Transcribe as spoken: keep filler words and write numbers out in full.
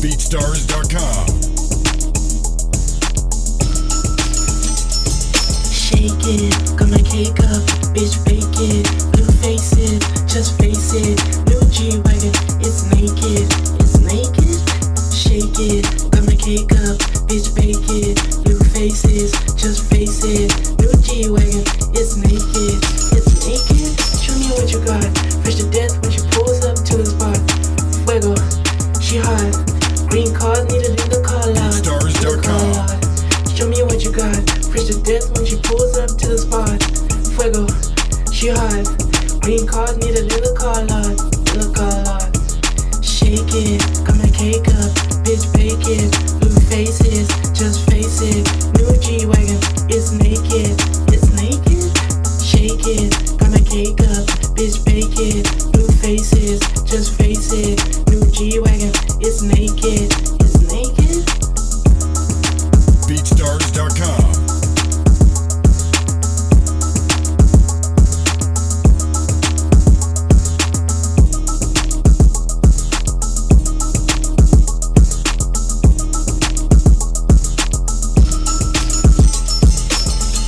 beatstars dot com. Shake it, got my cake up, bitch bake it, blue faces, just face it, new G-Wagon, it's naked, it's naked. Shake it, got my cake up, bitch bake it, blue faces, just face it, new G-Wagon, it's naked, it's naked. Show me what you got, fresh to death when she pulls up to the spot. Fuego, she hot, green card needed in the car lot. beatstars dot com. Show me what you got, fresh to death when she pulls up to the spot. Fuego, she hot, green card needed in the car lot, in the car lot. Shake it, got my cake up, bitch bake it, blue faces, just face it, new G-Wagon, it's naked, it's naked. Shake it, got my cake up, bitch bake it, blue faces.